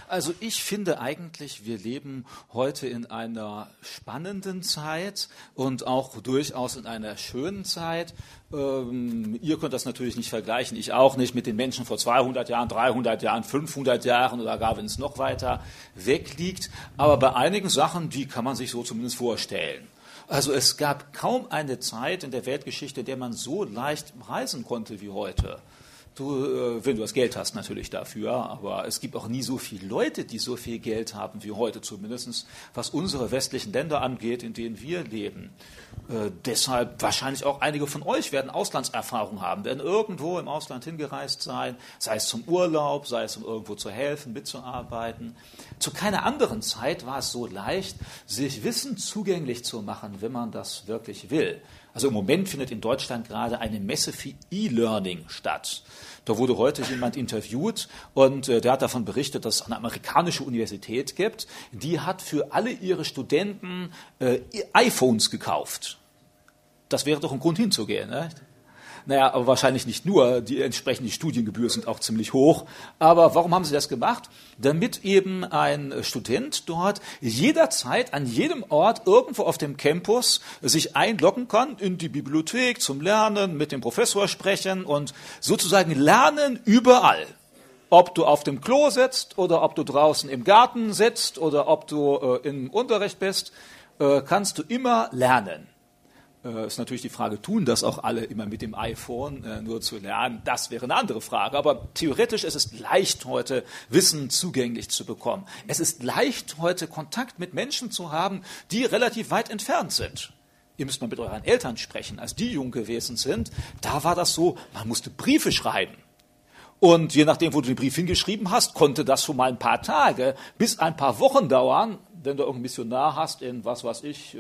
Also ich finde eigentlich, wir leben heute in einer spannenden Zeit und auch durchaus in einer schönen Zeit. Ihr könnt das natürlich nicht vergleichen, ich auch nicht, mit den Menschen vor 200 Jahren, 300 Jahren, 500 Jahren oder gar, wenn es noch weiter weg liegt. Aber bei einigen Sachen, die kann man sich so zumindest vorstellen. Also es gab kaum eine Zeit in der Weltgeschichte, in der man so leicht reisen konnte wie heute. Wenn du das Geld hast natürlich dafür, aber es gibt auch nie so viele Leute, die so viel Geld haben wie heute, zumindest was unsere westlichen Länder angeht, in denen wir leben. Deshalb wahrscheinlich auch einige von euch werden Auslandserfahrung haben, werden irgendwo im Ausland hingereist sein, sei es zum Urlaub, sei es um irgendwo zu helfen, mitzuarbeiten. Zu keiner anderen Zeit war es so leicht, sich Wissen zugänglich zu machen, wenn man das wirklich will. Also im Moment findet in Deutschland gerade eine Messe für E-Learning statt. Da wurde heute jemand interviewt und der hat davon berichtet, dass es eine amerikanische Universität gibt, die hat für alle ihre Studenten iPhones gekauft. Das wäre doch ein Grund hinzugehen, ne? Naja, aber wahrscheinlich nicht nur, die entsprechenden Studiengebühren sind auch ziemlich hoch. Aber warum haben sie das gemacht? Damit eben ein Student dort jederzeit an jedem Ort irgendwo auf dem Campus sich einloggen kann in die Bibliothek zum Lernen, mit dem Professor sprechen und sozusagen lernen überall. Ob du auf dem Klo sitzt oder ob du draußen im Garten sitzt oder ob du im Unterricht bist, kannst du immer lernen. Ist natürlich die Frage, tun das auch alle immer mit dem iPhone, nur zu lernen? Das wäre eine andere Frage. Aber theoretisch ist es leicht, heute Wissen zugänglich zu bekommen. Es ist leicht, heute Kontakt mit Menschen zu haben, die relativ weit entfernt sind. Ihr müsst mal mit euren Eltern sprechen. Als die jung gewesen sind, da war das so, man musste Briefe schreiben. Und je nachdem, wo du den Brief hingeschrieben hast, konnte das schon mal ein paar Tage bis ein paar Wochen dauern. Wenn du irgendeinen Missionar hast in, was weiß ich,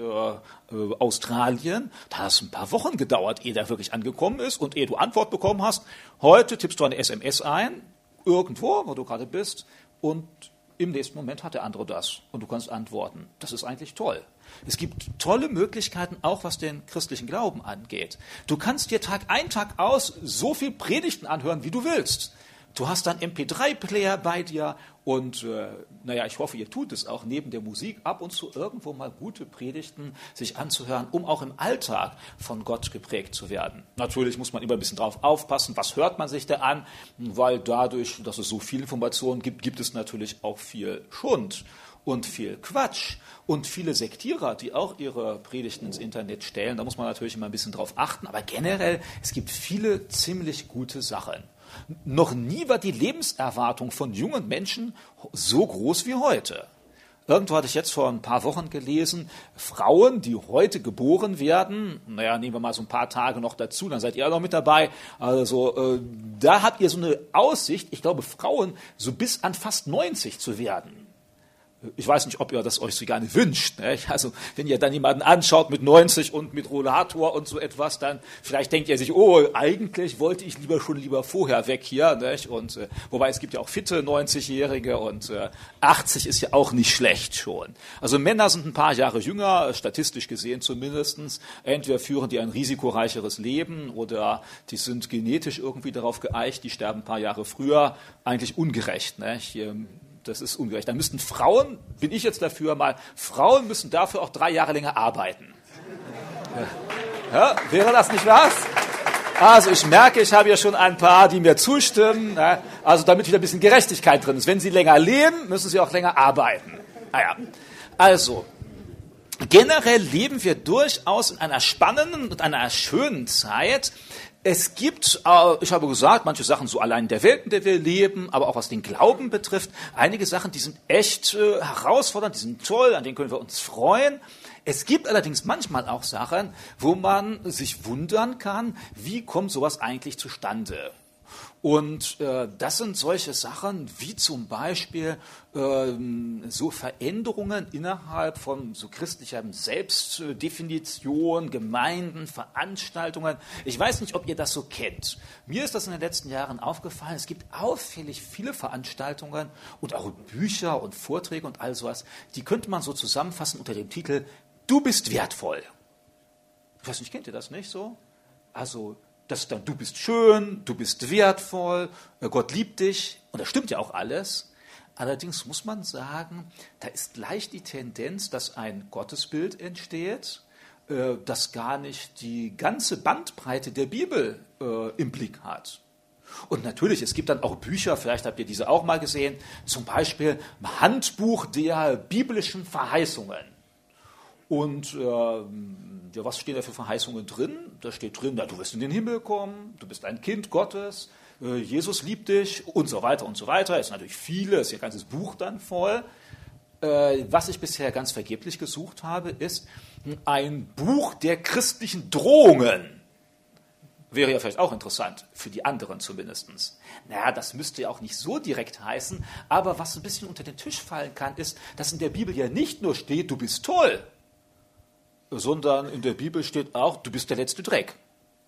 Australien, da hat es ein paar Wochen gedauert, ehe der wirklich angekommen ist und ehe du Antwort bekommen hast. Heute tippst du eine SMS ein, irgendwo, wo du gerade bist, und im nächsten Moment hat der andere das und du kannst antworten. Das ist eigentlich toll. Es gibt tolle Möglichkeiten, auch was den christlichen Glauben angeht. Du kannst dir Tag ein, Tag aus so viel Predigten anhören, wie du willst. Du hast dann MP3-Player bei dir und ich hoffe, ihr tut es auch, neben der Musik ab und zu irgendwo mal gute Predigten sich anzuhören, um auch im Alltag von Gott geprägt zu werden. Natürlich muss man immer ein bisschen drauf aufpassen, was hört man sich da an, weil dadurch, dass es so viel Informationen gibt, gibt es natürlich auch viel Schund und viel Quatsch und viele Sektierer, die auch ihre Predigten ins Internet stellen. Da muss man natürlich immer ein bisschen drauf achten, aber generell, es gibt viele ziemlich gute Sachen. Noch nie war die Lebenserwartung von jungen Menschen so groß wie heute. Irgendwo hatte ich jetzt vor ein paar Wochen gelesen, Frauen, die heute geboren werden, nehmen wir mal so ein paar Tage noch dazu, dann seid ihr auch noch mit dabei. Also da habt ihr so eine Aussicht, ich glaube, Frauen so bis an fast 90 zu werden. Ich weiß nicht, ob ihr das euch so gerne wünscht. Ne? Also wenn ihr dann jemanden anschaut mit 90 und mit Rollator und so etwas, dann vielleicht denkt ihr sich, oh, eigentlich wollte ich lieber vorher weg hier. Nicht? Und wobei es gibt ja auch fitte 90-Jährige und 80 ist ja auch nicht schlecht schon. Also Männer sind ein paar Jahre jünger, statistisch gesehen zumindest. Entweder führen die ein risikoreicheres Leben oder die sind genetisch irgendwie darauf geeicht, die sterben ein paar Jahre früher. Eigentlich ungerecht. Nicht? Das ist ungerecht. Dann müssten Frauen, bin ich jetzt dafür Frauen müssen dafür auch 3 Jahre länger arbeiten. Ja, wäre das nicht was? Also ich merke, ich habe ja schon ein paar, die mir zustimmen. Also damit wieder ein bisschen Gerechtigkeit drin ist. Wenn sie länger leben, müssen sie auch länger arbeiten. Also generell leben wir durchaus in einer spannenden und einer schönen Zeit. Es gibt, ich habe gesagt, manche Sachen so allein in der Welt, in der wir leben, aber auch was den Glauben betrifft, einige Sachen, die sind echt herausfordernd, die sind toll, an denen können wir uns freuen. Es gibt allerdings manchmal auch Sachen, wo man sich wundern kann, wie kommt sowas eigentlich zustande? Und das sind solche Sachen wie zum Beispiel so Veränderungen innerhalb von so christlicher Selbstdefinition, Gemeinden, Veranstaltungen. Ich weiß nicht, ob ihr das so kennt. Mir ist das in den letzten Jahren aufgefallen. Es gibt auffällig viele Veranstaltungen und auch Bücher und Vorträge und all sowas. Die könnte man so zusammenfassen unter dem Titel Du bist wertvoll. Ich weiß nicht, kennt ihr das nicht so? Also das ist dann, du bist schön, du bist wertvoll, Gott liebt dich. Und das stimmt ja auch alles. Allerdings muss man sagen, da ist leicht die Tendenz, dass ein Gottesbild entsteht, das gar nicht die ganze Bandbreite der Bibel im Blick hat. Und natürlich, es gibt dann auch Bücher, vielleicht habt ihr diese auch mal gesehen, zum Beispiel Handbuch der biblischen Verheißungen. Und was stehen da für Verheißungen drin? Da steht drin, ja, du wirst in den Himmel kommen, du bist ein Kind Gottes, Jesus liebt dich und so weiter und so weiter. Es ist natürlich vieles, ihr ganzes Buch dann voll. Was ich bisher ganz vergeblich gesucht habe, ist ein Buch der christlichen Drohungen. Wäre ja vielleicht auch interessant, für die anderen zumindest. Naja, das müsste ja auch nicht so direkt heißen, aber was ein bisschen unter den Tisch fallen kann, ist, dass in der Bibel ja nicht nur steht, du bist toll, sondern in der Bibel steht auch, du bist der letzte Dreck.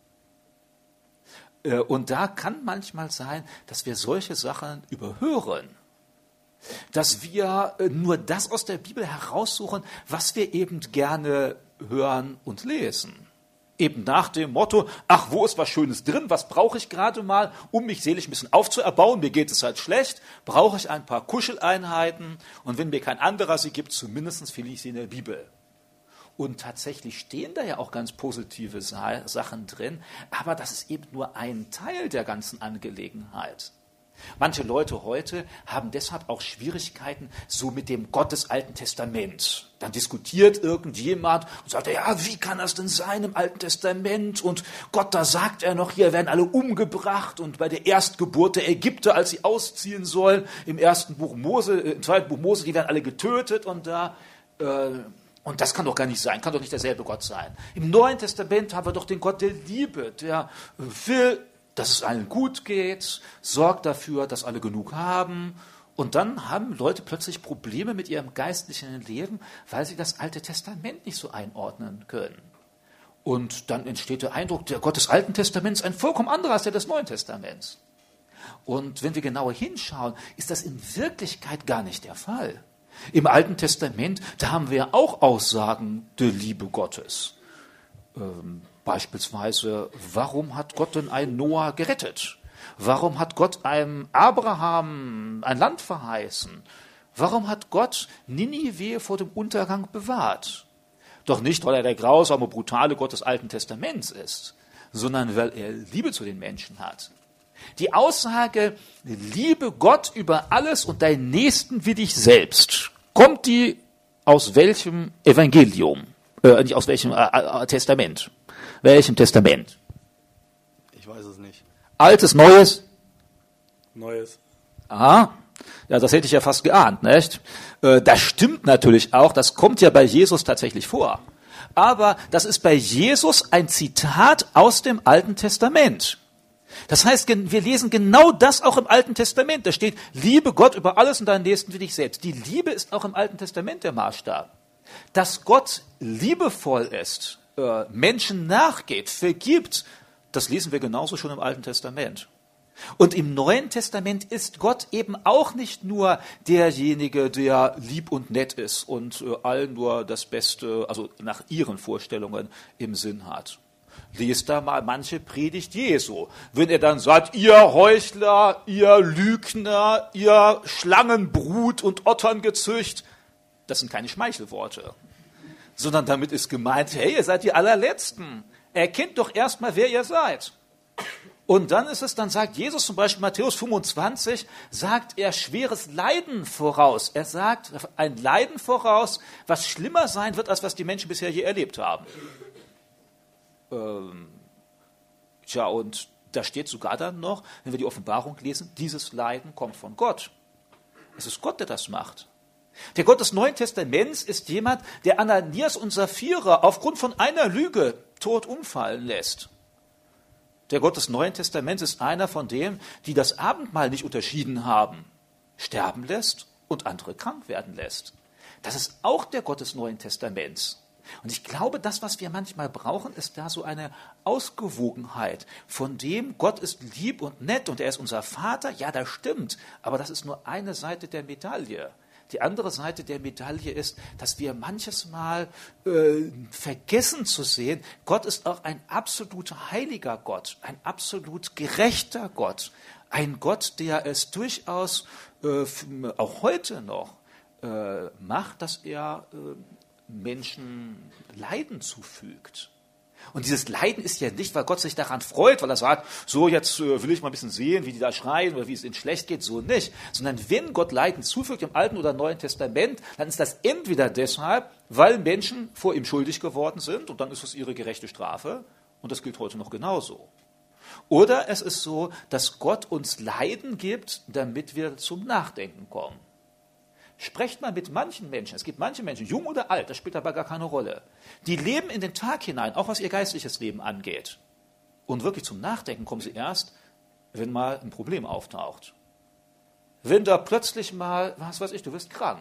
Und da kann manchmal sein, dass wir solche Sachen überhören. Dass wir nur das aus der Bibel heraussuchen, was wir eben gerne hören und lesen. Eben nach dem Motto, ach, wo ist was Schönes drin, was brauche ich gerade mal, um mich seelisch ein bisschen aufzuerbauen, mir geht es halt schlecht, brauche ich ein paar Kuscheleinheiten und wenn mir kein anderer sie gibt, zumindest finde ich sie in der Bibel. Und tatsächlich stehen da ja auch ganz positive Sachen drin, aber das ist eben nur ein Teil der ganzen Angelegenheit. Manche Leute heute haben deshalb auch Schwierigkeiten so mit dem Gott des Alten Testaments. Dann diskutiert irgendjemand und sagt, ja, wie kann das denn sein im Alten Testament? Und Gott, da sagt er noch, hier werden alle umgebracht und bei der Erstgeburt der Ägypter, als sie ausziehen sollen, im zweiten Buch Mose, die werden alle getötet und und das kann doch gar nicht sein, kann doch nicht derselbe Gott sein. Im Neuen Testament haben wir doch den Gott der Liebe, der will, dass es allen gut geht, sorgt dafür, dass alle genug haben. Und dann haben Leute plötzlich Probleme mit ihrem geistlichen Leben, weil sie das Alte Testament nicht so einordnen können. Und dann entsteht der Eindruck, der Gott des Alten Testaments ist ein vollkommen anderer als der des Neuen Testaments. Und wenn wir genauer hinschauen, ist das in Wirklichkeit gar nicht der Fall. Im Alten Testament, da haben wir auch Aussagen der Liebe Gottes. Beispielsweise, warum hat Gott denn einen Noah gerettet? Warum hat Gott einem Abraham ein Land verheißen? Warum hat Gott Ninive vor dem Untergang bewahrt? Doch nicht, weil er der grausame, brutale Gott des Alten Testaments ist, sondern weil er Liebe zu den Menschen hat. Die Aussage, liebe Gott über alles und deinen Nächsten wie dich selbst, kommt die aus welchem Evangelium? Nicht aus welchem Testament? Welchem Testament? Ich weiß es nicht. Altes, Neues? Neues. Aha, ja, das hätte ich ja fast geahnt, nicht? Das stimmt natürlich auch, das kommt ja bei Jesus tatsächlich vor. Aber das ist bei Jesus ein Zitat aus dem Alten Testament. Das heißt, wir lesen genau das auch im Alten Testament. Da steht, liebe Gott über alles und deinen Nächsten wie dich selbst. Die Liebe ist auch im Alten Testament der Maßstab. Dass Gott liebevoll ist, Menschen nachgeht, vergibt, das lesen wir genauso schon im Alten Testament. Und im Neuen Testament ist Gott eben auch nicht nur derjenige, der lieb und nett ist und allen nur das Beste, also nach ihren Vorstellungen im Sinn hat. Lest da mal manche Predigt Jesu. Wenn er dann sagt, ihr Heuchler, ihr Lügner, ihr Schlangenbrut und Otterngezücht, das sind keine Schmeichelworte, sondern damit ist gemeint, hey, ihr seid die Allerletzten. Erkennt doch erstmal, wer ihr seid. Und dann sagt Jesus zum Beispiel Matthäus 25, sagt er schweres Leiden voraus. Er sagt ein Leiden voraus, was schlimmer sein wird, als was die Menschen bisher je erlebt haben. Und da steht sogar dann noch, wenn wir die Offenbarung lesen, dieses Leiden kommt von Gott. Es ist Gott, der das macht. Der Gott des Neuen Testaments ist jemand, der Ananias und Sapphira aufgrund von einer Lüge tot umfallen lässt. Der Gott des Neuen Testaments ist einer von denen, die das Abendmahl nicht unterschieden haben, sterben lässt und andere krank werden lässt. Das ist auch der Gott des Neuen Testaments. Und ich glaube, das, was wir manchmal brauchen, ist da so eine Ausgewogenheit, von dem Gott ist lieb und nett und er ist unser Vater. Ja, das stimmt, aber das ist nur eine Seite der Medaille. Die andere Seite der Medaille ist, dass wir manches Mal vergessen zu sehen, Gott ist auch ein absolut heiliger Gott, ein absolut gerechter Gott, ein Gott, der es durchaus auch heute noch macht, dass er Menschen Leiden zufügt. Und dieses Leiden ist ja nicht, weil Gott sich daran freut, weil er sagt, so jetzt will ich mal ein bisschen sehen, wie die da schreien oder wie es ihnen schlecht geht, so nicht. Sondern wenn Gott Leiden zufügt im Alten oder Neuen Testament, dann ist das entweder deshalb, weil Menschen vor ihm schuldig geworden sind und dann ist es ihre gerechte Strafe und das gilt heute noch genauso. Oder es ist so, dass Gott uns Leiden gibt, damit wir zum Nachdenken kommen. Sprecht mal mit manchen Menschen, es gibt manche Menschen, jung oder alt, das spielt dabei gar keine Rolle, die leben in den Tag hinein, auch was ihr geistliches Leben angeht. Und wirklich zum Nachdenken kommen sie erst, wenn mal ein Problem auftaucht. Wenn da plötzlich mal, was weiß ich, du wirst krank.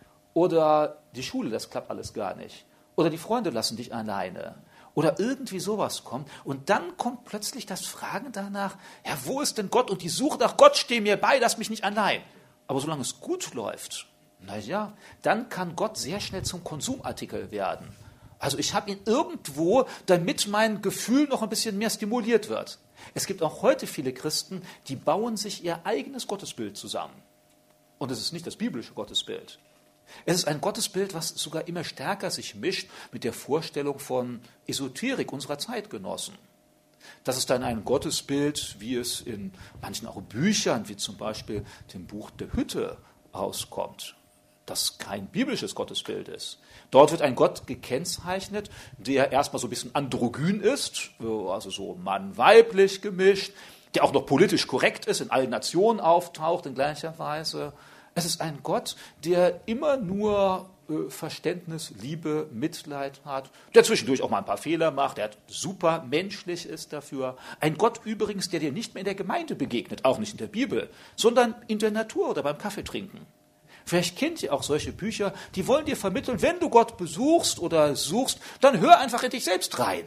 Oder die Schule, das klappt alles gar nicht. Oder die Freunde lassen dich alleine. Oder irgendwie sowas kommt. Und dann kommt plötzlich das Fragen danach, ja, wo ist denn Gott? Und die Suche nach Gott, steh mir bei, lass mich nicht allein. Aber solange es gut läuft, naja, dann kann Gott sehr schnell zum Konsumartikel werden. Also ich habe ihn irgendwo, damit mein Gefühl noch ein bisschen mehr stimuliert wird. Es gibt auch heute viele Christen, die bauen sich ihr eigenes Gottesbild zusammen. Und es ist nicht das biblische Gottesbild. Es ist ein Gottesbild, was sogar immer stärker sich mischt mit der Vorstellung von Esoterik unserer Zeitgenossen. Das ist dann ein Gottesbild, wie es in manchen auch Büchern, wie zum Beispiel dem Buch der Hütte, auskommt, das kein biblisches Gottesbild ist. Dort wird ein Gott gekennzeichnet, der erstmal so ein bisschen androgyn ist, also so Mann-weiblich gemischt, der auch noch politisch korrekt ist, in allen Nationen auftaucht in gleicher Weise. Es ist ein Gott, der immer nur Verständnis, Liebe, Mitleid hat, der zwischendurch auch mal ein paar Fehler macht, der super menschlich ist dafür. Ein Gott übrigens, der dir nicht mehr in der Gemeinde begegnet, auch nicht in der Bibel, sondern in der Natur oder beim Kaffeetrinken. Vielleicht kennt ihr auch solche Bücher, die wollen dir vermitteln, wenn du Gott besuchst oder suchst, dann hör einfach in dich selbst rein.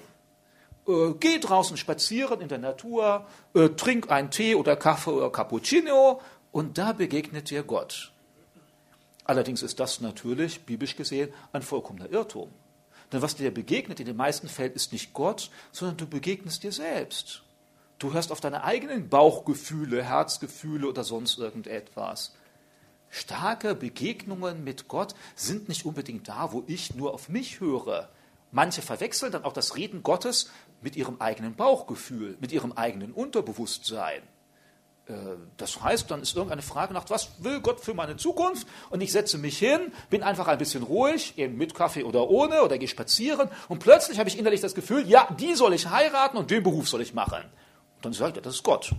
Geh draußen spazieren in der Natur, trink einen Tee oder Kaffee oder Cappuccino und da begegnet dir Gott. Allerdings ist das natürlich, biblisch gesehen, ein vollkommener Irrtum. Denn was dir begegnet in den meisten Fällen ist nicht Gott, sondern du begegnest dir selbst. Du hörst auf deine eigenen Bauchgefühle, Herzgefühle oder sonst irgendetwas. Starke Begegnungen mit Gott sind nicht unbedingt da, wo ich nur auf mich höre. Manche verwechseln dann auch das Reden Gottes mit ihrem eigenen Bauchgefühl, mit ihrem eigenen Unterbewusstsein. Das heißt, dann ist irgendeine Frage nach, was will Gott für meine Zukunft? Und ich setze mich hin, bin einfach ein bisschen ruhig, eben mit Kaffee oder ohne, oder gehe spazieren. Und plötzlich habe ich innerlich das Gefühl, ja, die soll ich heiraten und den Beruf soll ich machen. Und dann sagt er, das ist Gott.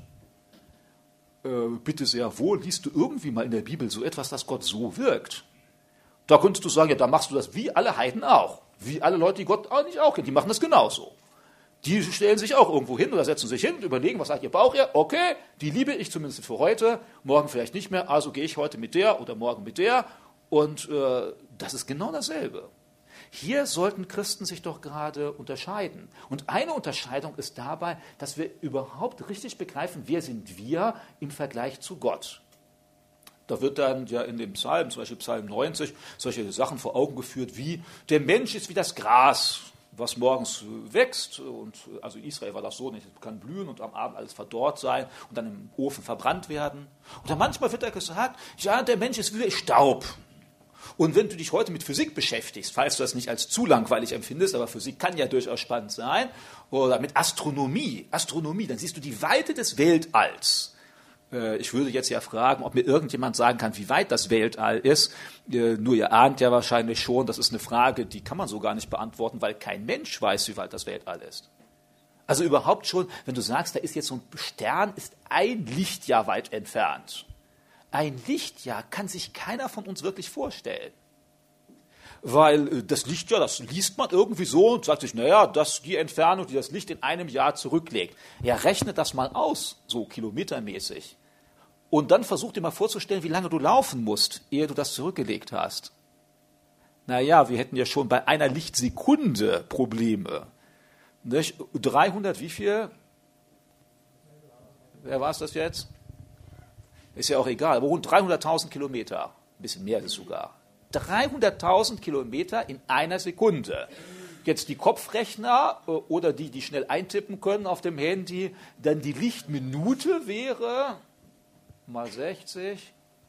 Bitte sehr wohl, liest du irgendwie mal in der Bibel so etwas, dass Gott so wirkt? Da könntest du sagen, ja, da machst du das wie alle Heiden auch. Wie alle Leute, die Gott eigentlich auch kennen, die machen das genauso. Die stellen sich auch irgendwo hin oder setzen sich hin und überlegen, was sagt ihr Bauch her? Okay, die liebe ich zumindest für heute, morgen vielleicht nicht mehr, also gehe ich heute mit der oder morgen mit der. Und das ist genau dasselbe. Hier sollten Christen sich doch gerade unterscheiden. Und eine Unterscheidung ist dabei, dass wir überhaupt richtig begreifen, wer sind wir im Vergleich zu Gott. Da wird dann ja in dem Psalm, zum Beispiel Psalm 90, solche Sachen vor Augen geführt wie, der Mensch ist wie das Gras, was morgens wächst. Und also in Israel war das so, nicht, es kann blühen und am Abend alles verdorrt sein und dann im Ofen verbrannt werden. Und dann manchmal wird da gesagt, ja, der Mensch ist wie Staub. Und wenn du dich heute mit Physik beschäftigst, falls du das nicht als zu langweilig empfindest, aber Physik kann ja durchaus spannend sein, oder mit Astronomie, dann siehst du die Weite des Weltalls. Ich würde jetzt ja fragen, ob mir irgendjemand sagen kann, wie weit das Weltall ist. Nur ihr ahnt ja wahrscheinlich schon, das ist eine Frage, die kann man so gar nicht beantworten, weil kein Mensch weiß, wie weit das Weltall ist. Also überhaupt schon, wenn du sagst, da ist jetzt so ein Stern, ist ein Lichtjahr weit entfernt. Ein Lichtjahr kann sich keiner von uns wirklich vorstellen. Weil das Lichtjahr, das liest man irgendwie so und sagt sich, naja, das ist die Entfernung, die das Licht in einem Jahr zurücklegt. Ja, rechnet das mal aus, so kilometermäßig. Und dann versuch dir mal vorzustellen, wie lange du laufen musst, ehe du das zurückgelegt hast. Naja, wir hätten ja schon bei einer Lichtsekunde Probleme. Nicht? 300, wie viel? Wer war es das jetzt? Ist ja auch egal, aber rund 300.000 Kilometer. ein bisschen mehr ist es sogar. 300.000 Kilometer in einer Sekunde. Jetzt die Kopfrechner oder die schnell eintippen können auf dem Handy, dann die Lichtminute wäre mal 60.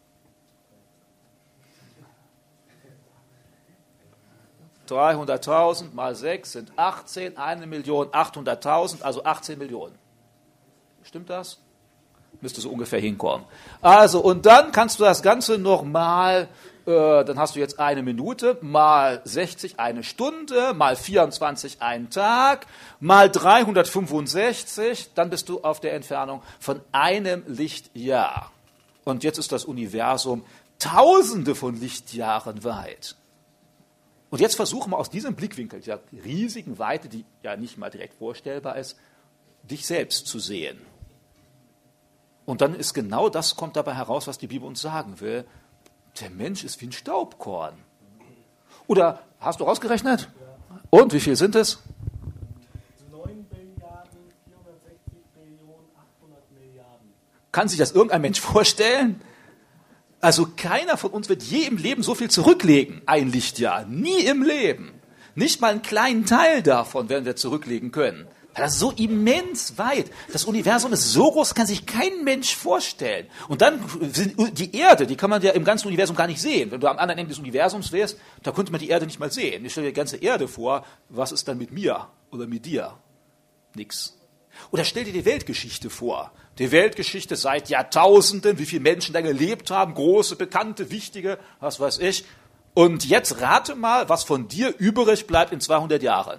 300.000 mal 6 sind 18, 1.800.000, also 18 Millionen. Stimmt das? Müsste so ungefähr hinkommen. Also, und dann kannst du das Ganze nochmal, dann hast du jetzt 1 Minute, mal 60 eine Stunde, mal 24 einen Tag, mal 365, dann bist du auf der Entfernung von einem Lichtjahr. Und jetzt ist das Universum Tausende von Lichtjahren weit. Und jetzt versuchen wir aus diesem Blickwinkel, dieser riesigen Weite, die ja nicht mal direkt vorstellbar ist, dich selbst zu sehen. Und dann ist genau das, kommt dabei heraus, was die Bibel uns sagen will. Der Mensch ist wie ein Staubkorn. Oder, hast du rausgerechnet? Und, wie viel sind es? 9 Billiarden, 460 Billionen, 800 Milliarden. Kann sich das irgendein Mensch vorstellen? Also keiner von uns wird je im Leben so viel zurücklegen, ein Lichtjahr. Nie im Leben. Nicht mal einen kleinen Teil davon werden wir zurücklegen können. Das ist so immens weit. Das Universum ist so groß, kann sich kein Mensch vorstellen. Und dann die Erde, die kann man ja im ganzen Universum gar nicht sehen. Wenn du am anderen Ende des Universums wärst, da könnte man die Erde nicht mal sehen. Ich stelle dir die ganze Erde vor, was ist dann mit mir oder mit dir? Nix. Oder stell dir die Weltgeschichte vor. Die Weltgeschichte seit Jahrtausenden, wie viele Menschen da gelebt haben, große, bekannte, wichtige, was weiß ich. Und jetzt rate mal, was von dir übrig bleibt in 200 Jahren.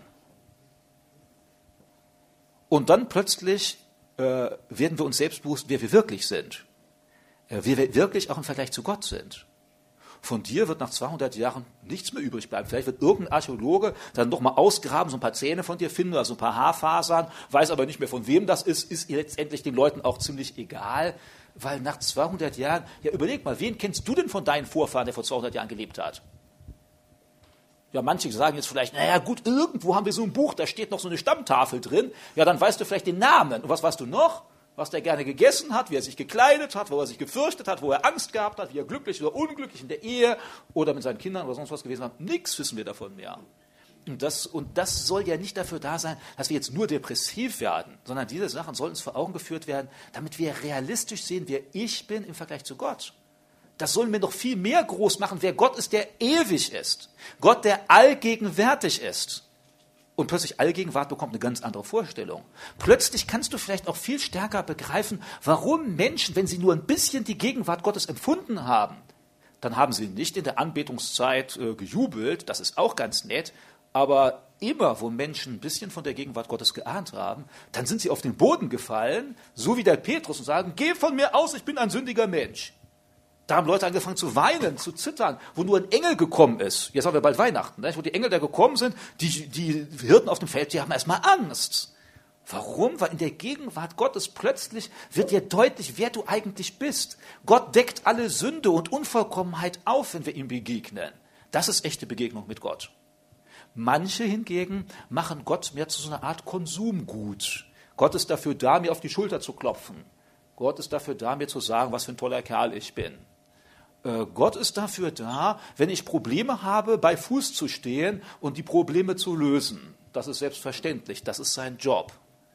Und dann plötzlich werden wir uns selbst bewusst, wer wir wirklich sind. Wer wir wirklich auch im Vergleich zu Gott sind. Von dir wird nach 200 Jahren nichts mehr übrig bleiben. Vielleicht wird irgendein Archäologe dann noch mal ausgraben, so ein paar Zähne von dir finden oder so ein paar Haarfasern, weiß aber nicht mehr, von wem das ist letztendlich den Leuten auch ziemlich egal, weil nach 200 Jahren, ja überleg mal, wen kennst du denn von deinen Vorfahren, der vor 200 Jahren gelebt hat? Ja, manche sagen jetzt vielleicht, naja gut, irgendwo haben wir so ein Buch, da steht noch so eine Stammtafel drin, ja, dann weißt du vielleicht den Namen. Und was weißt du noch? Was der gerne gegessen hat, wie er sich gekleidet hat, wo er sich gefürchtet hat, wo er Angst gehabt hat, wie er glücklich oder unglücklich in der Ehe oder mit seinen Kindern oder sonst was gewesen war. Nichts wissen wir davon mehr. Und das soll ja nicht dafür da sein, dass wir jetzt nur depressiv werden, sondern diese Sachen sollen uns vor Augen geführt werden, damit wir realistisch sehen, wer ich bin im Vergleich zu Gott. Das sollen wir noch viel mehr groß machen, wer Gott ist, der ewig ist. Gott, der allgegenwärtig ist. Und plötzlich Allgegenwart bekommt eine ganz andere Vorstellung. Plötzlich kannst du vielleicht auch viel stärker begreifen, warum Menschen, wenn sie nur ein bisschen die Gegenwart Gottes empfunden haben, dann haben sie nicht in der Anbetungszeit gejubelt, das ist auch ganz nett, aber immer, wo Menschen ein bisschen von der Gegenwart Gottes geahnt haben, dann sind sie auf den Boden gefallen, so wie der Petrus, und sagen, geh von mir aus, ich bin ein sündiger Mensch. Da haben Leute angefangen zu weinen, zu zittern, wo nur ein Engel gekommen ist. Jetzt haben wir bald Weihnachten, ne? Wo die Engel da gekommen sind, die Hirten auf dem Feld, die haben erstmal Angst. Warum? Weil in der Gegenwart Gottes plötzlich wird dir deutlich, wer du eigentlich bist. Gott deckt alle Sünde und Unvollkommenheit auf, wenn wir ihm begegnen. Das ist echte Begegnung mit Gott. Manche hingegen machen Gott mehr zu so einer Art Konsumgut. Gott ist dafür da, mir auf die Schulter zu klopfen. Gott ist dafür da, mir zu sagen, was für ein toller Kerl ich bin. Gott ist dafür da, wenn ich Probleme habe, bei Fuß zu stehen und die Probleme zu lösen. Das ist selbstverständlich, das ist sein Job.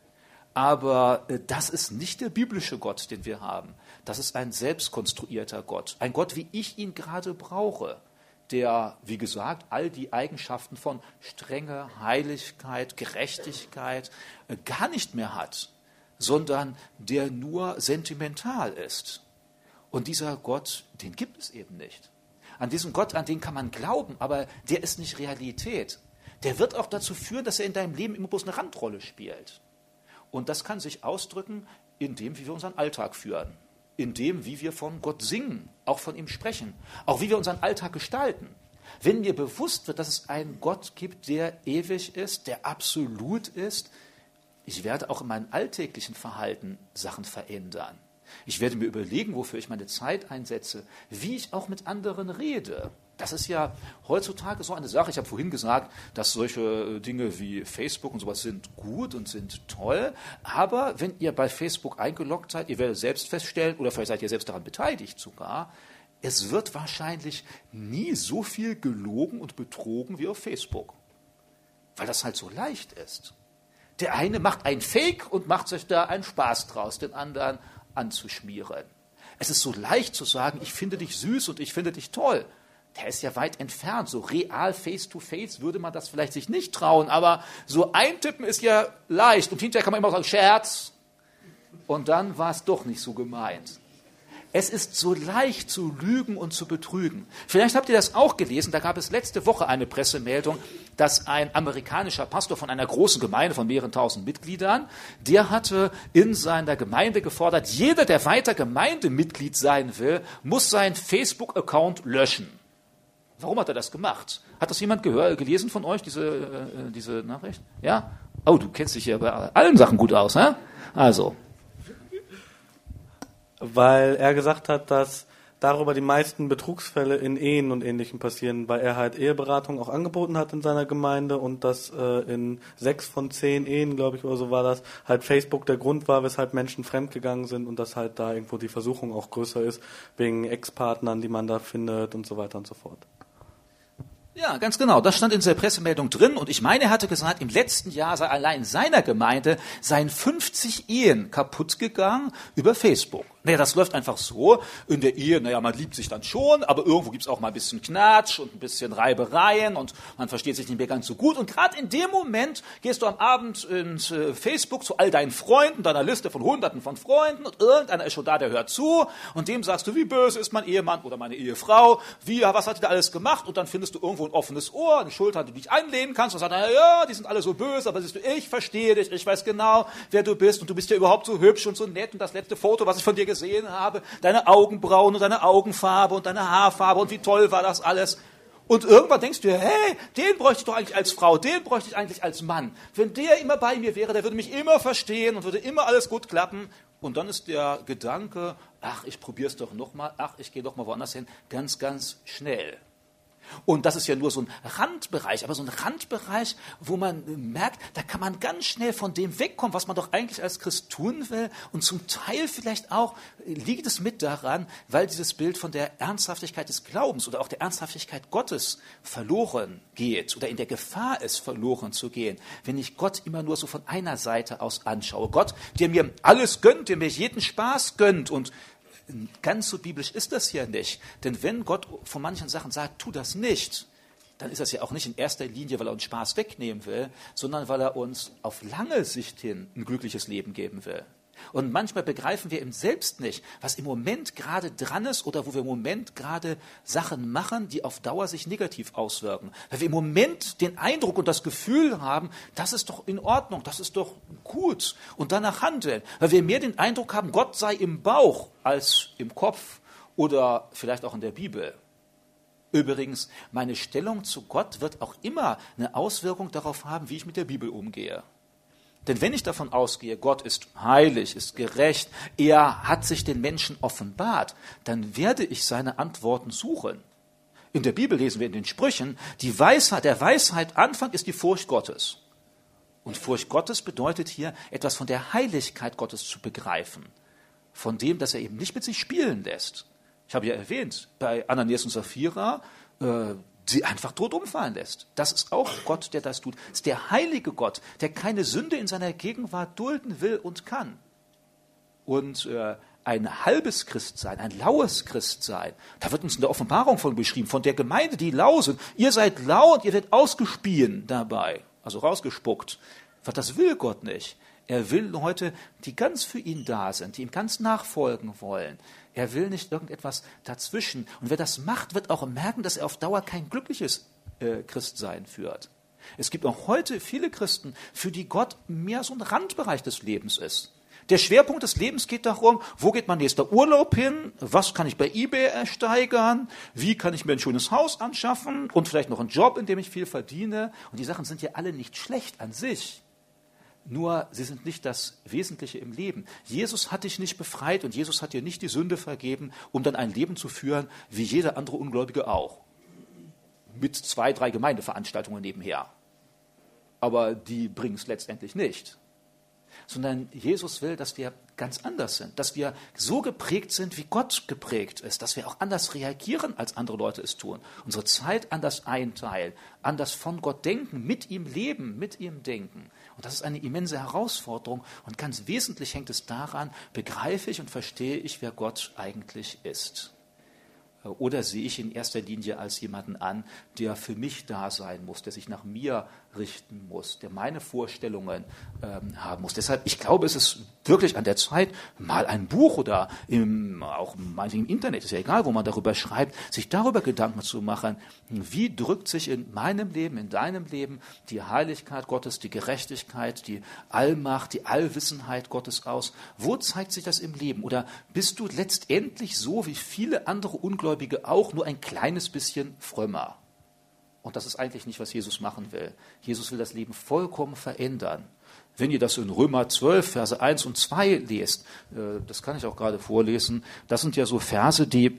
Aber das ist nicht der biblische Gott, den wir haben. Das ist ein selbstkonstruierter Gott. Ein Gott, wie ich ihn gerade brauche, der, wie gesagt, all die Eigenschaften von Strenge, Heiligkeit, Gerechtigkeit gar nicht mehr hat, sondern der nur sentimental ist. Und dieser Gott, den gibt es eben nicht. An diesen Gott, an den kann man glauben, aber der ist nicht Realität. Der wird auch dazu führen, dass er in deinem Leben immer bloß eine Randrolle spielt. Und das kann sich ausdrücken in dem, wie wir unseren Alltag führen, in dem, wie wir von Gott singen, auch von ihm sprechen, auch wie wir unseren Alltag gestalten. Wenn mir bewusst wird, dass es einen Gott gibt, der ewig ist, der absolut ist, ich werde auch in meinem alltäglichen Verhalten Sachen verändern. Ich werde mir überlegen, wofür ich meine Zeit einsetze, wie ich auch mit anderen rede. Das ist ja heutzutage so eine Sache. Ich habe vorhin gesagt, dass solche Dinge wie Facebook und sowas sind gut und sind toll. Aber wenn ihr bei Facebook eingeloggt seid, ihr werdet selbst feststellen, oder vielleicht seid ihr selbst daran beteiligt sogar, es wird wahrscheinlich nie so viel gelogen und betrogen wie auf Facebook, weil das halt so leicht ist. Der eine macht ein Fake und macht sich da einen Spaß draus, den anderen anzuschmieren. Es ist so leicht zu sagen, ich finde dich süß und ich finde dich toll. Der ist ja weit entfernt. So real, face-to-face würde man das vielleicht sich nicht trauen, aber so eintippen ist ja leicht. Und hinterher kann man immer sagen, Scherz. Und dann war es doch nicht so gemeint. Es ist so leicht zu lügen und zu betrügen. Vielleicht habt ihr das auch gelesen, da gab es letzte Woche eine Pressemeldung, dass ein amerikanischer Pastor von einer großen Gemeinde von mehreren tausend Mitgliedern, der hatte in seiner Gemeinde gefordert, jeder, der weiter Gemeindemitglied sein will, muss seinen Facebook-Account löschen. Warum hat er das gemacht? Hat das jemand gelesen von euch, diese Nachricht? Ja? Oh, du kennst dich ja bei allen Sachen gut aus, ne? Also. Weil er gesagt hat, dass darüber die meisten Betrugsfälle in Ehen und Ähnlichem passieren, weil er halt Eheberatung auch angeboten hat in seiner Gemeinde und dass in 6 von 10 Ehen, glaube ich, oder so war das, halt Facebook der Grund war, weshalb Menschen fremdgegangen sind und dass halt da irgendwo die Versuchung auch größer ist, wegen Ex-Partnern, die man da findet und so weiter und so fort. Ja, ganz genau. Das stand in der Pressemeldung drin. Und ich meine, er hatte gesagt, im letzten Jahr sei allein in seiner Gemeinde seien 50 Ehen kaputt gegangen über Facebook. Naja, das läuft einfach so. In der Ehe, naja, man liebt sich dann schon, aber irgendwo gibt's auch mal ein bisschen Knatsch und ein bisschen Reibereien und man versteht sich nicht mehr ganz so gut. Und gerade in dem Moment gehst du am Abend ins Facebook zu all deinen Freunden, deiner Liste von Hunderten von Freunden und irgendeiner ist schon da, der hört zu und dem sagst du, wie böse ist mein Ehemann oder meine Ehefrau, was hat die da alles gemacht? Und dann findest du irgendwo ein offenes Ohr, eine Schulter, an die du dich anlehnen kannst und sagst, ja, die sind alle so böse, aber siehst du, ich verstehe dich, ich weiß genau, wer du bist und du bist ja überhaupt so hübsch und so nett und das letzte Foto, was ich von dir gesehen habe, deine Augenbrauen und deine Augenfarbe und deine Haarfarbe und wie toll war das alles. Und irgendwann denkst du, hey, den bräuchte ich doch eigentlich als Frau, den bräuchte ich eigentlich als Mann. Wenn der immer bei mir wäre, der würde mich immer verstehen und würde immer alles gut klappen. Und dann ist der Gedanke, ach, ich probier's doch nochmal, ach, ich gehe doch mal woanders hin, ganz, ganz schnell. Und das ist ja nur so ein Randbereich, aber so ein Randbereich, wo man merkt, da kann man ganz schnell von dem wegkommen, was man doch eigentlich als Christ tun will. Und zum Teil vielleicht auch liegt es mit daran, weil dieses Bild von der Ernsthaftigkeit des Glaubens oder auch der Ernsthaftigkeit Gottes verloren geht oder in der Gefahr ist, verloren zu gehen, wenn ich Gott immer nur so von einer Seite aus anschaue. Gott, der mir alles gönnt, der mir jeden Spaß gönnt und ganz so biblisch ist das ja nicht. Denn wenn Gott von manchen Sachen sagt, tu das nicht, dann ist das ja auch nicht in erster Linie, weil er uns Spaß wegnehmen will, sondern weil er uns auf lange Sicht hin ein glückliches Leben geben will. Und manchmal begreifen wir eben selbst nicht, was im Moment gerade dran ist oder wo wir im Moment gerade Sachen machen, die auf Dauer sich negativ auswirken. Weil wir im Moment den Eindruck und das Gefühl haben, das ist doch in Ordnung, das ist doch gut und danach handeln. Weil wir mehr den Eindruck haben, Gott sei im Bauch als im Kopf oder vielleicht auch in der Bibel. Übrigens, meine Stellung zu Gott wird auch immer eine Auswirkung darauf haben, wie ich mit der Bibel umgehe. Denn wenn ich davon ausgehe, Gott ist heilig, ist gerecht, er hat sich den Menschen offenbart, dann werde ich seine Antworten suchen. In der Bibel lesen wir in den Sprüchen, der Weisheit Anfang ist die Furcht Gottes. Und Furcht Gottes bedeutet hier, etwas von der Heiligkeit Gottes zu begreifen. Von dem, dass er eben nicht mit sich spielen lässt. Ich habe ja erwähnt, bei Ananias und Sapphira, sie einfach tot umfallen lässt. Das ist auch Gott, der das tut. Das ist der heilige Gott, der keine Sünde in seiner Gegenwart dulden will und kann. Und ein halbes Christsein, ein laues Christsein, da wird uns in der Offenbarung von beschrieben, von der Gemeinde, die lau sind. Ihr seid lau und ihr werdet ausgespien dabei, also rausgespuckt. Das will Gott nicht. Er will Leute, die ganz für ihn da sind, die ihm ganz nachfolgen wollen. Er will nicht irgendetwas dazwischen. Und wer das macht, wird auch merken, dass er auf Dauer kein glückliches Christsein führt. Es gibt auch heute viele Christen, für die Gott mehr so ein Randbereich des Lebens ist. Der Schwerpunkt des Lebens geht darum, wo geht mein nächster Urlaub hin, was kann ich bei eBay ersteigern, wie kann ich mir ein schönes Haus anschaffen und vielleicht noch einen Job, in dem ich viel verdiene. Und die Sachen sind ja alle nicht schlecht an sich. Nur sie sind nicht das Wesentliche im Leben. Jesus hat dich nicht befreit und Jesus hat dir nicht die Sünde vergeben, um dann ein Leben zu führen, wie jeder andere Ungläubige auch. Mit 2, 3 Gemeindeveranstaltungen nebenher. Aber die bringen es letztendlich nicht. sondern Jesus will, dass wir ganz anders sind, dass wir so geprägt sind, wie Gott geprägt ist, dass wir auch anders reagieren, als andere Leute es tun, unsere Zeit anders einteilen, anders von Gott denken, mit ihm leben, mit ihm denken. Und das ist eine immense Herausforderung und ganz wesentlich hängt es daran, begreife ich und verstehe ich, wer Gott eigentlich ist. Oder sehe ich in erster Linie als jemanden an, der für mich da sein muss, der sich nach mir richten muss, der meine Vorstellungen haben muss. Deshalb, ich glaube, es ist wirklich an der Zeit, mal ein Buch oder auch im Internet, ist ja egal, wo man darüber schreibt, sich darüber Gedanken zu machen, wie drückt sich in meinem Leben, in deinem Leben die Heiligkeit Gottes, die Gerechtigkeit, die Allmacht, die Allwissenheit Gottes aus? Wo zeigt sich das im Leben? Oder bist du letztendlich so wie viele andere Ungläubige auch nur ein kleines bisschen frömmer? Und das ist eigentlich nicht, was Jesus machen will. Jesus will das Leben vollkommen verändern. Wenn ihr das in Römer 12, Verse 1 und 2 lest, das kann ich auch gerade vorlesen, das sind ja so Verse, die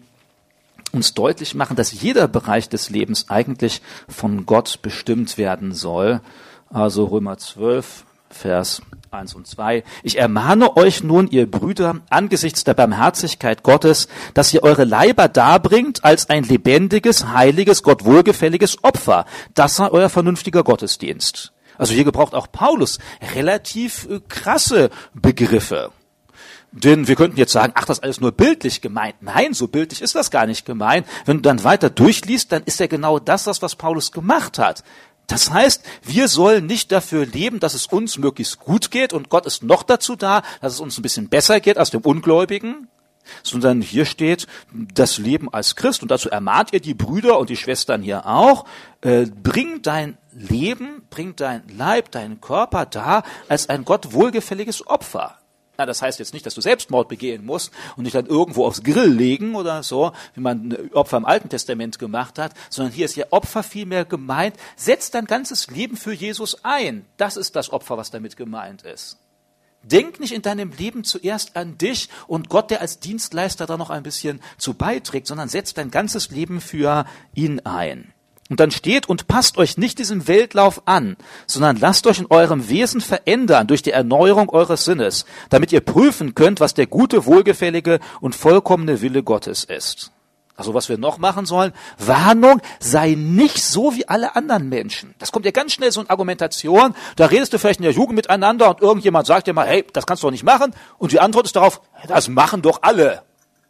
uns deutlich machen, dass jeder Bereich des Lebens eigentlich von Gott bestimmt werden soll. Also Römer 12, Vers 1 und 2. Ich ermahne euch nun, ihr Brüder, angesichts der Barmherzigkeit Gottes, dass ihr eure Leiber darbringt als ein lebendiges, heiliges, Gott wohlgefälliges Opfer. Das sei euer vernünftiger Gottesdienst. Also hier gebraucht auch Paulus relativ krasse Begriffe. Denn wir könnten jetzt sagen, ach, das ist alles nur bildlich gemeint. Nein, so bildlich ist das gar nicht gemeint. Wenn du dann weiter durchliest, dann ist ja genau das, was Paulus gemacht hat. Das heißt, wir sollen nicht dafür leben, dass es uns möglichst gut geht und Gott ist noch dazu da, dass es uns ein bisschen besser geht als dem Ungläubigen, sondern hier steht das Leben als Christ und dazu ermahnt ihr die Brüder und die Schwestern hier auch, bring dein Leben, bring dein Leib, deinen Körper dar als ein Gott wohlgefälliges Opfer. Na, das heißt jetzt nicht, dass du Selbstmord begehen musst und dich dann irgendwo aufs Grill legen oder so, wie man Opfer im Alten Testament gemacht hat, sondern hier ist ja Opfer vielmehr gemeint. Setz dein ganzes Leben für Jesus ein. Das ist das Opfer, was damit gemeint ist. Denk nicht in deinem Leben zuerst an dich und Gott, der als Dienstleister da noch ein bisschen zu beiträgt, sondern setz dein ganzes Leben für ihn ein. Und dann steht, und passt euch nicht diesem Weltlauf an, sondern lasst euch in eurem Wesen verändern durch die Erneuerung eures Sinnes, damit ihr prüfen könnt, was der gute, wohlgefällige und vollkommene Wille Gottes ist. Also was wir noch machen sollen, Warnung, sei nicht so wie alle anderen Menschen. Das kommt ja ganz schnell so in Argumentation, da redest du vielleicht in der Jugend miteinander und irgendjemand sagt dir mal, hey, das kannst du doch nicht machen. Und die Antwort ist darauf, das machen doch alle.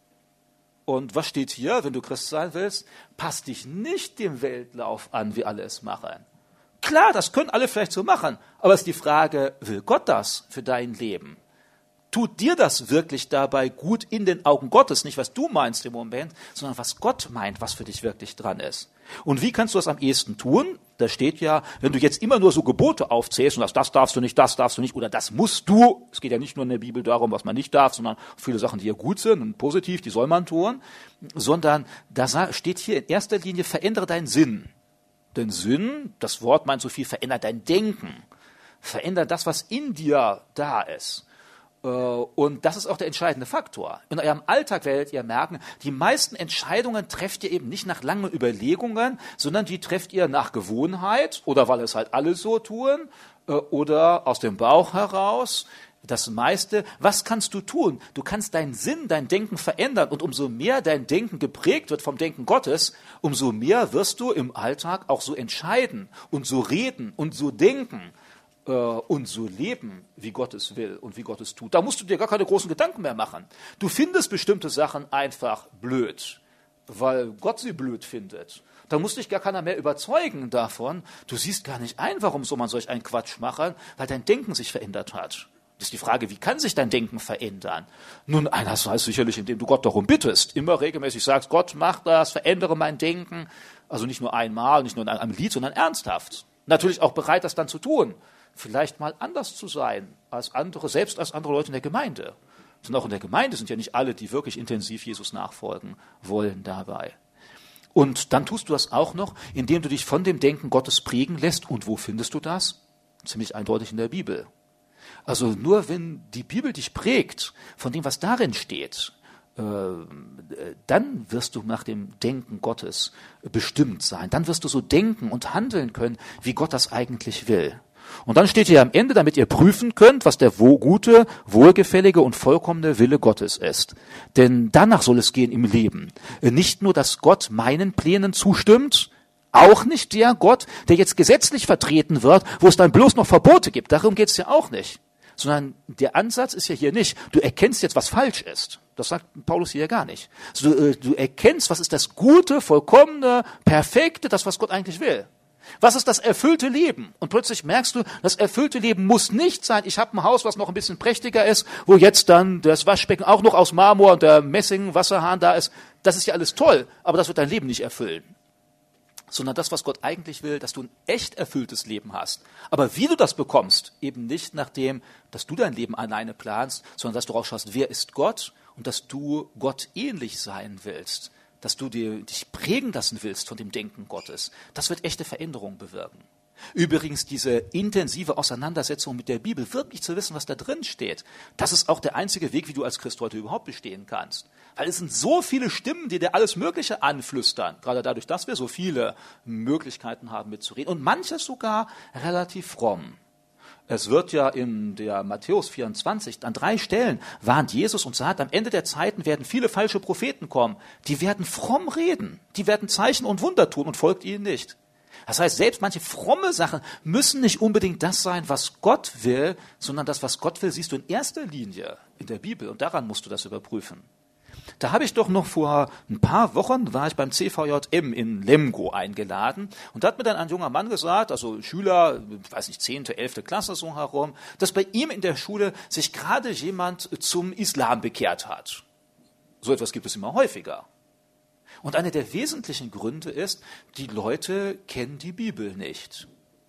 Und was steht hier, wenn du Christ sein willst? Pass dich nicht dem Weltlauf an, wie alle es machen. Klar, das können alle vielleicht so machen, aber es ist die Frage, will Gott das für dein Leben? Tut dir das wirklich dabei gut in den Augen Gottes? Nicht, was du meinst im Moment, sondern was Gott meint, was für dich wirklich dran ist. Und wie kannst du das am ehesten tun? Da steht ja, wenn du jetzt immer nur so Gebote aufzählst und sagst, das darfst du nicht oder das musst du. Es geht ja nicht nur in der Bibel darum, was man nicht darf, sondern viele Sachen, die ja gut sind und positiv, die soll man tun. Sondern da steht hier in erster Linie, verändere deinen Sinn. Denn Sinn, das Wort meint so viel, verändert dein Denken. Verändert das, was in dir da ist. Und das ist auch der entscheidende Faktor. In eurem Alltag werdet ihr merken, die meisten Entscheidungen trefft ihr eben nicht nach langen Überlegungen, sondern die trefft ihr nach Gewohnheit oder weil es halt alle so tun oder aus dem Bauch heraus. Das meiste, was kannst du tun? Du kannst deinen Sinn, dein Denken verändern und umso mehr dein Denken geprägt wird vom Denken Gottes, umso mehr wirst du im Alltag auch so entscheiden und so reden und so denken. Und so leben, wie Gott es will und wie Gott es tut. Da musst du dir gar keine großen Gedanken mehr machen. Du findest bestimmte Sachen einfach blöd, weil Gott sie blöd findet. Da muss dich gar keiner mehr überzeugen davon. Du siehst gar nicht ein, warum soll man solch einen Quatsch machen, weil dein Denken sich verändert hat. Das ist die Frage, wie kann sich dein Denken verändern? Nun, einerseits sicherlich, indem du Gott darum bittest. Immer regelmäßig sagst, Gott, mach das, verändere mein Denken. Also nicht nur einmal, nicht nur in einem Lied, sondern ernsthaft. Natürlich auch bereit, das dann zu tun. Vielleicht mal anders zu sein als andere, selbst als andere Leute in der Gemeinde. Und auch in der Gemeinde sind ja nicht alle, die wirklich intensiv Jesus nachfolgen wollen dabei. Und dann tust du das auch noch, indem du dich von dem Denken Gottes prägen lässt. Und wo findest du das? Ziemlich eindeutig in der Bibel. Also nur wenn die Bibel dich prägt von dem, was darin steht, dann wirst du nach dem Denken Gottes bestimmt sein. Dann wirst du so denken und handeln können, wie Gott das eigentlich will. Und dann steht hier am Ende, damit ihr prüfen könnt, was der gute, wohlgefällige und vollkommene Wille Gottes ist. Denn danach soll es gehen im Leben. Nicht nur, dass Gott meinen Plänen zustimmt, auch nicht der Gott, der jetzt gesetzlich vertreten wird, wo es dann bloß noch Verbote gibt. Darum geht es ja auch nicht. Sondern der Ansatz ist ja hier nicht, du erkennst jetzt, was falsch ist. Das sagt Paulus hier ja gar nicht. Also, du erkennst, was ist das Gute, Vollkommene, Perfekte, das, was Gott eigentlich will. Was ist das erfüllte Leben? Und plötzlich merkst du, das erfüllte Leben muss nicht sein, ich habe ein Haus, was noch ein bisschen prächtiger ist, wo jetzt dann das Waschbecken auch noch aus Marmor und der Messing-Wasserhahn da ist. Das ist ja alles toll, aber das wird dein Leben nicht erfüllen. Sondern das, was Gott eigentlich will, dass du ein echt erfülltes Leben hast. Aber wie du das bekommst, eben nicht nach dem, dass du dein Leben alleine planst, sondern dass du rausschaust, wer ist Gott und dass du Gott ähnlich sein willst. Dass du dich prägen lassen willst von dem Denken Gottes. Das wird echte Veränderungen bewirken. Übrigens diese intensive Auseinandersetzung mit der Bibel, wirklich zu wissen, was da drin steht, das ist auch der einzige Weg, wie du als Christ heute überhaupt bestehen kannst. Weil es sind so viele Stimmen, die dir alles Mögliche anflüstern, gerade dadurch, dass wir so viele Möglichkeiten haben mitzureden und manches sogar relativ fromm. Es wird ja in der Matthäus 24, an 3 Stellen warnt Jesus und sagt, am Ende der Zeiten werden viele falsche Propheten kommen. Die werden fromm reden, die werden Zeichen und Wunder tun und folgt ihnen nicht. Das heißt, selbst manche fromme Sachen müssen nicht unbedingt das sein, was Gott will, sondern das, was Gott will, siehst du in erster Linie in der Bibel und daran musst du das überprüfen. Da habe ich doch noch vor ein paar Wochen, war ich beim CVJM in Lemgo eingeladen und da hat mir dann ein junger Mann gesagt, also Schüler, ich weiß nicht, 10., 11. Klasse so herum, dass bei ihm in der Schule sich gerade jemand zum Islam bekehrt hat. So etwas gibt es immer häufiger. Und einer der wesentlichen Gründe ist, die Leute kennen die Bibel nicht.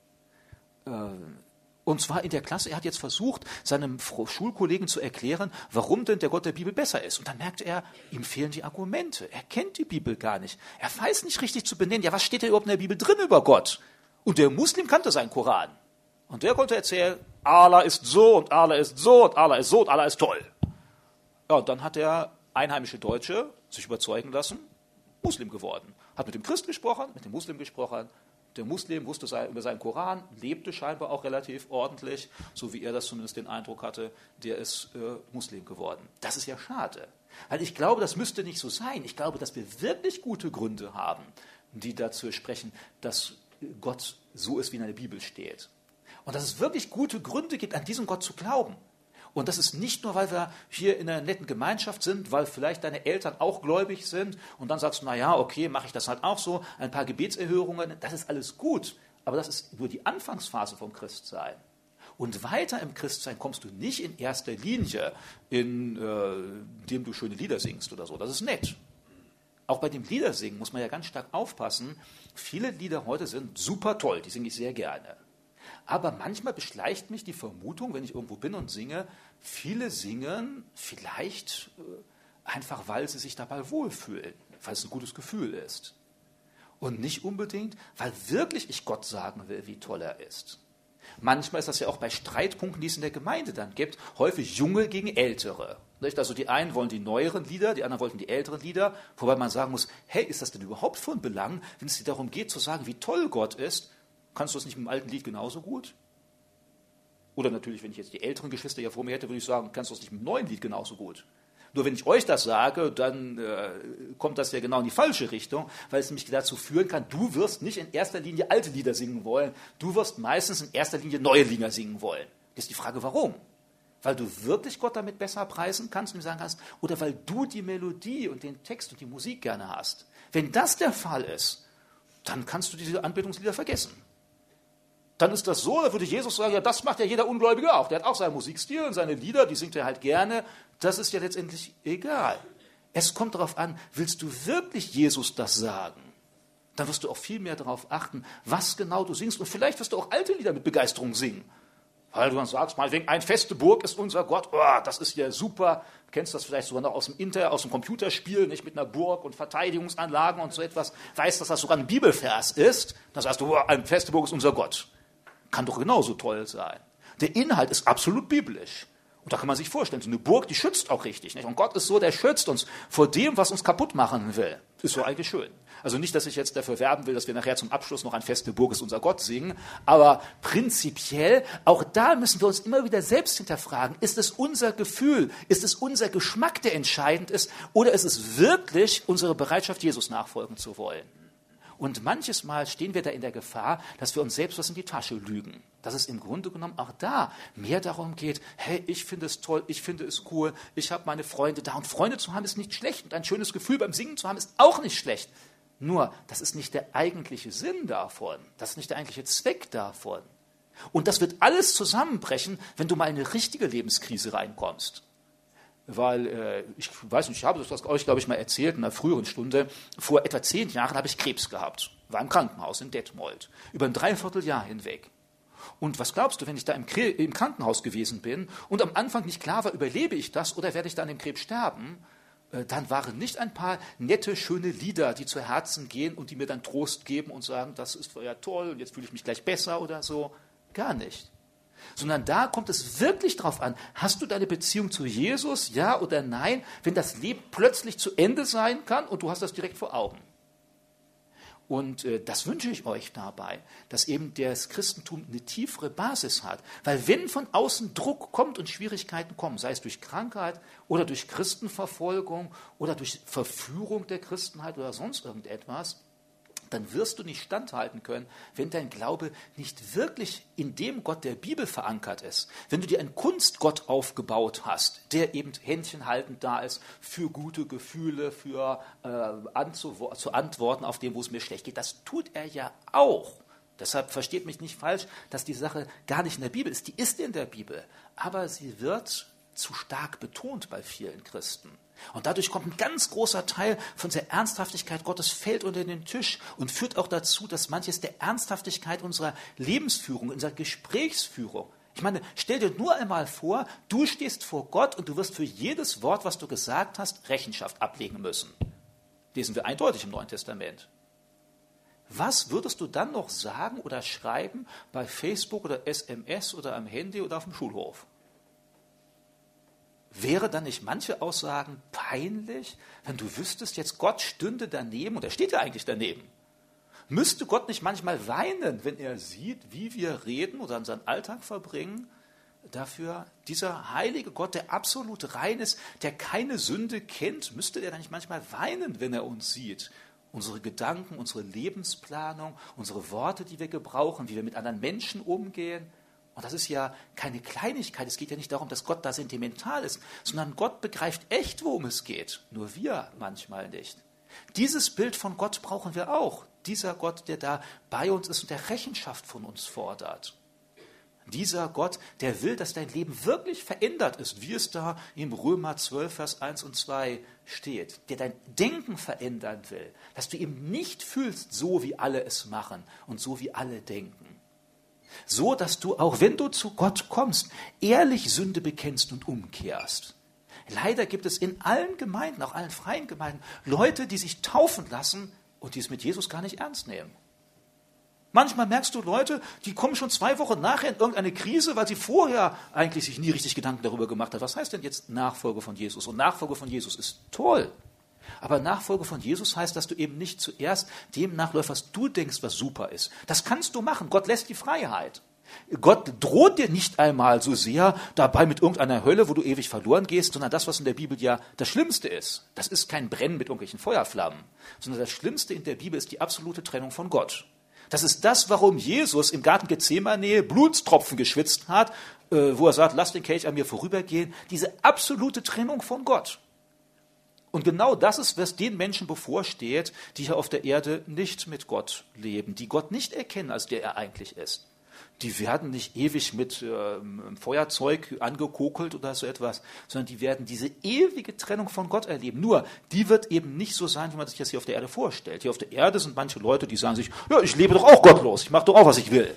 Und zwar in der Klasse, er hat jetzt versucht, seinem Schulkollegen zu erklären, warum denn der Gott der Bibel besser ist. Und dann merkte er, ihm fehlen die Argumente. Er kennt die Bibel gar nicht. Er weiß nicht richtig zu benennen, ja, was steht da überhaupt in der Bibel drin über Gott? Und der Muslim kannte seinen Koran. Und der konnte erzählen, Allah ist so und Allah ist so und Allah ist so und Allah ist toll. Ja, und dann hat der einheimische Deutsche sich überzeugen lassen, Muslim geworden. Hat mit dem Christ gesprochen, mit dem Muslim gesprochen. Der Muslim wusste über seinen Koran, lebte scheinbar auch relativ ordentlich, so wie er das zumindest den Eindruck hatte, der ist Muslim geworden. Das ist ja schade. Weil ich glaube, das müsste nicht so sein. Ich glaube, dass wir wirklich gute Gründe haben, die dazu sprechen, dass Gott so ist, wie in der Bibel steht. Und dass es wirklich gute Gründe gibt, an diesen Gott zu glauben. Und das ist nicht nur, weil wir hier in einer netten Gemeinschaft sind, weil vielleicht deine Eltern auch gläubig sind und dann sagst du, naja, okay, mache ich das halt auch so, ein paar Gebetserhörungen, das ist alles gut, aber das ist nur die Anfangsphase vom Christsein. Und weiter im Christsein kommst du nicht in erster Linie, indem du schöne Lieder singst oder so, das ist nett. Auch bei dem Liedersingen muss man ja ganz stark aufpassen, viele Lieder heute sind super toll, die singe ich sehr gerne. Aber manchmal beschleicht mich die Vermutung, wenn ich irgendwo bin und singe, viele singen vielleicht einfach, weil sie sich dabei wohlfühlen, weil es ein gutes Gefühl ist. Und nicht unbedingt, weil wirklich ich Gott sagen will, wie toll er ist. Manchmal ist das ja auch bei Streitpunkten, die es in der Gemeinde dann gibt, häufig Junge gegen Ältere. Also die einen wollen die neueren Lieder, die anderen wollten die älteren Lieder, wobei man sagen muss, hey, ist das denn überhaupt von Belang, wenn es dir darum geht zu sagen, wie toll Gott ist? Kannst du das nicht mit dem alten Lied genauso gut? Oder natürlich, wenn ich jetzt die älteren Geschwister hier vor mir hätte, würde ich sagen, kannst du das nicht mit dem neuen Lied genauso gut? Nur wenn ich euch das sage, dann kommt das ja genau in die falsche Richtung, weil es nämlich dazu führen kann, du wirst nicht in erster Linie alte Lieder singen wollen, du wirst meistens in erster Linie neue Lieder singen wollen. Das ist die Frage, warum? Weil du wirklich Gott damit besser preisen kannst und ihm sagen kannst, oder weil du die Melodie und den Text und die Musik gerne hast. Wenn das der Fall ist, dann kannst du diese Anbetungslieder vergessen. Dann ist das so, da würde Jesus sagen, ja, das macht ja jeder Ungläubige auch. Der hat auch seinen Musikstil und seine Lieder, die singt er halt gerne. Das ist ja letztendlich egal. Es kommt darauf an, willst du wirklich Jesus das sagen? Dann wirst du auch viel mehr darauf achten, was genau du singst. Und vielleicht wirst du auch alte Lieder mit Begeisterung singen. Weil du dann sagst, meinetwegen, eine feste Burg ist unser Gott. Oh, das ist ja super. Du kennst das vielleicht sogar noch aus dem Computerspiel, nicht mit einer Burg und Verteidigungsanlagen und so etwas. Weißt, dass das sogar ein Bibelvers ist. Dann sagst du, oh, eine feste Burg ist unser Gott. Kann doch genauso toll sein. Der Inhalt ist absolut biblisch. Und da kann man sich vorstellen, so eine Burg, die schützt auch richtig. Nicht? Und Gott ist so, der schützt uns vor dem, was uns kaputt machen will. Ist so eigentlich schön. Also nicht, dass ich jetzt dafür werben will, dass wir nachher zum Abschluss noch ein Feste Burg ist unser Gott singen, aber prinzipiell, auch da müssen wir uns immer wieder selbst hinterfragen, ist es unser Gefühl, ist es unser Geschmack, der entscheidend ist, oder ist es wirklich unsere Bereitschaft, Jesus nachfolgen zu wollen? Und manches Mal stehen wir da in der Gefahr, dass wir uns selbst was in die Tasche lügen. Dass es im Grunde genommen auch da mehr darum geht, hey, ich finde es toll, ich finde es cool, ich habe meine Freunde da. Und Freunde zu haben ist nicht schlecht und ein schönes Gefühl beim Singen zu haben ist auch nicht schlecht. Nur, das ist nicht der eigentliche Sinn davon, das ist nicht der eigentliche Zweck davon. Und das wird alles zusammenbrechen, wenn du mal in eine richtige Lebenskrise reinkommst. Weil, ich weiß nicht, ich habe das euch, glaube ich, mal erzählt in einer früheren Stunde, vor etwa 10 Jahren habe ich Krebs gehabt, war im Krankenhaus in Detmold, über ein Dreivierteljahr hinweg. Und was glaubst du, wenn ich da im Krankenhaus gewesen bin und am Anfang nicht klar war, überlebe ich das oder werde ich da an dem Krebs sterben, dann waren nicht ein paar nette, schöne Lieder, die zu Herzen gehen und die mir dann Trost geben und sagen, das ist ja toll und jetzt fühle ich mich gleich besser oder so. Gar nicht. Sondern da kommt es wirklich drauf an, hast du deine Beziehung zu Jesus, ja oder nein, wenn das Leben plötzlich zu Ende sein kann und du hast das direkt vor Augen. Und das wünsche ich euch dabei, dass eben das Christentum eine tiefere Basis hat. Weil wenn von außen Druck kommt und Schwierigkeiten kommen, sei es durch Krankheit oder durch Christenverfolgung oder durch Verführung der Christenheit oder sonst irgendetwas, dann wirst du nicht standhalten können, wenn dein Glaube nicht wirklich in dem Gott der Bibel verankert ist. Wenn du dir einen Kunstgott aufgebaut hast, der eben händchenhaltend da ist für gute Gefühle, für zu antworten auf dem, wo es mir schlecht geht. Das tut er ja auch. Deshalb versteht mich nicht falsch, dass die Sache gar nicht in der Bibel ist. Die ist in der Bibel, aber sie wird zu stark betont bei vielen Christen. Und dadurch kommt ein ganz großer Teil von der Ernsthaftigkeit Gottes fällt unter den Tisch und führt auch dazu, dass manches der Ernsthaftigkeit unserer Lebensführung, unserer Gesprächsführung. Ich meine, stell dir nur einmal vor, du stehst vor Gott und du wirst für jedes Wort, was du gesagt hast, Rechenschaft ablegen müssen. Lesen wir eindeutig im Neuen Testament. Was würdest du dann noch sagen oder schreiben bei Facebook oder SMS oder am Handy oder auf dem Schulhof? Wäre dann nicht manche Aussagen peinlich, wenn du wüsstest, jetzt Gott stünde daneben, und er steht ja eigentlich daneben. Müsste Gott nicht manchmal weinen, wenn er sieht, wie wir reden oder unseren Alltag verbringen? Dafür, dieser heilige Gott, der absolut rein ist, der keine Sünde kennt, müsste er dann nicht manchmal weinen, wenn er uns sieht? Unsere Gedanken, unsere Lebensplanung, unsere Worte, die wir gebrauchen, wie wir mit anderen Menschen umgehen. Und das ist ja keine Kleinigkeit. Es geht ja nicht darum, dass Gott da sentimental ist, sondern Gott begreift echt, worum es geht. Nur wir manchmal nicht. Dieses Bild von Gott brauchen wir auch. Dieser Gott, der da bei uns ist und der Rechenschaft von uns fordert. Dieser Gott, der will, dass dein Leben wirklich verändert ist, wie es da im Römer 12, Vers 1 und 2 steht. Der dein Denken verändern will. Dass du eben nicht fühlst, so wie alle es machen und so wie alle denken. So, dass du, auch wenn du zu Gott kommst, ehrlich Sünde bekennst und umkehrst. Leider gibt es in allen Gemeinden, auch allen freien Gemeinden, Leute, die sich taufen lassen und die es mit Jesus gar nicht ernst nehmen. Manchmal merkst du Leute, die kommen schon 2 Wochen nachher in irgendeine Krise, weil sie vorher eigentlich sich nie richtig Gedanken darüber gemacht haben. Was heißt denn jetzt Nachfolge von Jesus? Und Nachfolge von Jesus ist toll. Aber Nachfolge von Jesus heißt, dass du eben nicht zuerst dem nachläufst, was du denkst, was super ist. Das kannst du machen. Gott lässt die Freiheit. Gott droht dir nicht einmal so sehr dabei mit irgendeiner Hölle, wo du ewig verloren gehst, sondern das, was in der Bibel ja das Schlimmste ist. Das ist kein Brennen mit irgendwelchen Feuerflammen, sondern das Schlimmste in der Bibel ist die absolute Trennung von Gott. Das ist das, warum Jesus im Garten Gethsemane Blutstropfen geschwitzt hat, wo er sagt, lass den Kelch an mir vorübergehen. Diese absolute Trennung von Gott. Und genau das ist, was den Menschen bevorsteht, die hier auf der Erde nicht mit Gott leben, die Gott nicht erkennen, als der er eigentlich ist. Die werden nicht ewig mit Feuerzeug angekokelt oder so etwas, sondern die werden diese ewige Trennung von Gott erleben. Nur, die wird eben nicht so sein, wie man sich das hier auf der Erde vorstellt. Hier auf der Erde sind manche Leute, die sagen sich, ja, ich lebe doch auch gottlos, ich mache doch auch, was ich will.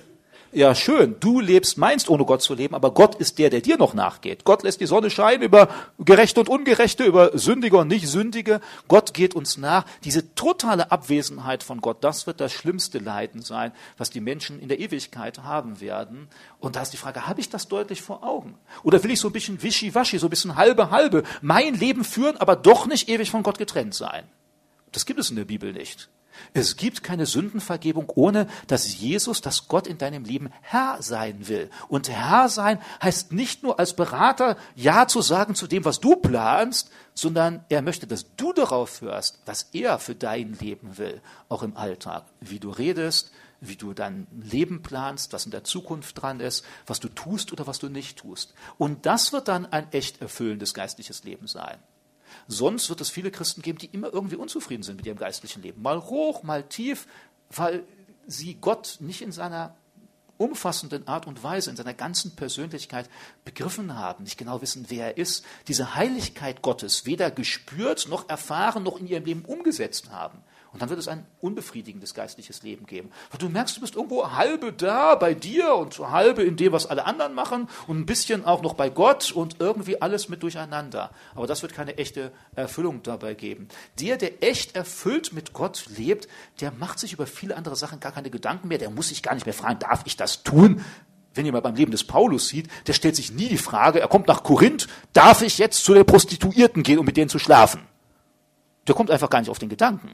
ja schön, du meinst ohne Gott zu leben, aber Gott ist der dir noch nachgeht. Gott lässt die Sonne scheinen über Gerechte und Ungerechte, über Sündige und Nicht-Sündige. Gott geht uns nach. Diese totale Abwesenheit von Gott, das wird das schlimmste Leiden sein, was die Menschen in der Ewigkeit haben werden. Und da ist die Frage, habe ich das deutlich vor Augen? Oder will ich so ein bisschen wischiwaschi, so ein bisschen halbe, mein Leben führen, aber doch nicht ewig von Gott getrennt sein? Das gibt es in der Bibel nicht. Es gibt keine Sündenvergebung, ohne dass Jesus, dass Gott in deinem Leben Herr sein will. Und Herr sein heißt nicht nur als Berater Ja zu sagen zu dem, was du planst, sondern er möchte, dass du darauf hörst, was er für dein Leben will, auch im Alltag. Wie du redest, wie du dein Leben planst, was in der Zukunft dran ist, was du tust oder was du nicht tust. Und das wird dann ein echt erfüllendes geistliches Leben sein. Sonst wird es viele Christen geben, die immer irgendwie unzufrieden sind mit ihrem geistlichen Leben. Mal hoch, mal tief, weil sie Gott nicht in seiner umfassenden Art und Weise, in seiner ganzen Persönlichkeit begriffen haben, nicht genau wissen, wer er ist, diese Heiligkeit Gottes weder gespürt, noch erfahren, noch in ihrem Leben umgesetzt haben. Und dann wird es ein unbefriedigendes geistliches Leben geben. Weil du merkst, du bist irgendwo halbe da bei dir und halbe in dem, was alle anderen machen und ein bisschen auch noch bei Gott und irgendwie alles mit durcheinander. Aber das wird keine echte Erfüllung dabei geben. Der echt erfüllt mit Gott lebt, der macht sich über viele andere Sachen gar keine Gedanken mehr. Der muss sich gar nicht mehr fragen, darf ich das tun? Wenn ihr mal beim Leben des Paulus sieht, der stellt sich nie die Frage, er kommt nach Korinth, darf ich jetzt zu den Prostituierten gehen, um mit denen zu schlafen? Der kommt einfach gar nicht auf den Gedanken.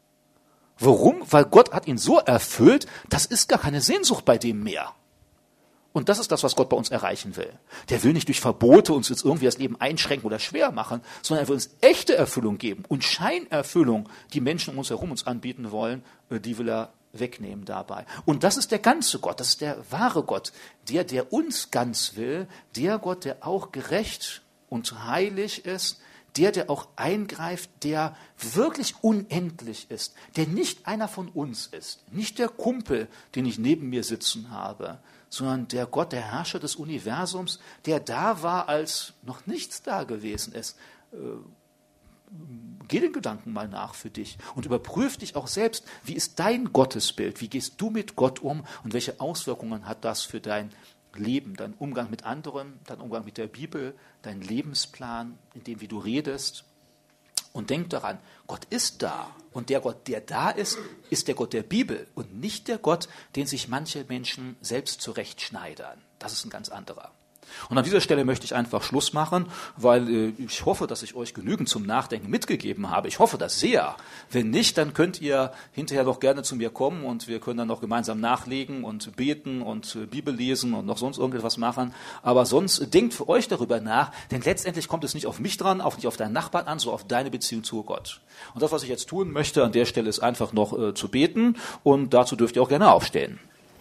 Warum? Weil Gott hat ihn so erfüllt, das ist gar keine Sehnsucht bei dem mehr. Und das ist das, was Gott bei uns erreichen will. Der will nicht durch Verbote uns jetzt irgendwie das Leben einschränken oder schwer machen, sondern er will uns echte Erfüllung geben. Und Scheinerfüllung, die Menschen um uns herum uns anbieten wollen, die will er wegnehmen dabei. Und das ist der ganze Gott, das ist der wahre Gott, der uns ganz will, der Gott, der auch gerecht und heilig ist, der auch eingreift, der wirklich unendlich ist, der nicht einer von uns ist, nicht der Kumpel, den ich neben mir sitzen habe, sondern der Gott, der Herrscher des Universums, der da war, als noch nichts da gewesen ist. Geh den Gedanken mal nach für dich und überprüf dich auch selbst, wie ist dein Gottesbild, wie gehst du mit Gott um und welche Auswirkungen hat das für dein Leben, dein Umgang mit anderen, dein Umgang mit der Bibel, dein Lebensplan, in dem, wie du redest. Und denk daran, Gott ist da. Und der Gott, der da ist der Gott der Bibel und nicht der Gott, den sich manche Menschen selbst zurechtschneidern. Das ist ein ganz anderer. Und an dieser Stelle möchte ich einfach Schluss machen, weil ich hoffe, dass ich euch genügend zum Nachdenken mitgegeben habe. Ich hoffe das sehr. Wenn nicht, dann könnt ihr hinterher noch gerne zu mir kommen und wir können dann noch gemeinsam nachlegen und beten und Bibel lesen und noch sonst irgendetwas machen. Aber sonst denkt für euch darüber nach, denn letztendlich kommt es nicht auf mich dran, auch nicht auf deinen Nachbarn an, sondern auf deine Beziehung zu Gott. Und das, was ich jetzt tun möchte an der Stelle, ist einfach noch zu beten und dazu dürft ihr auch gerne aufstehen.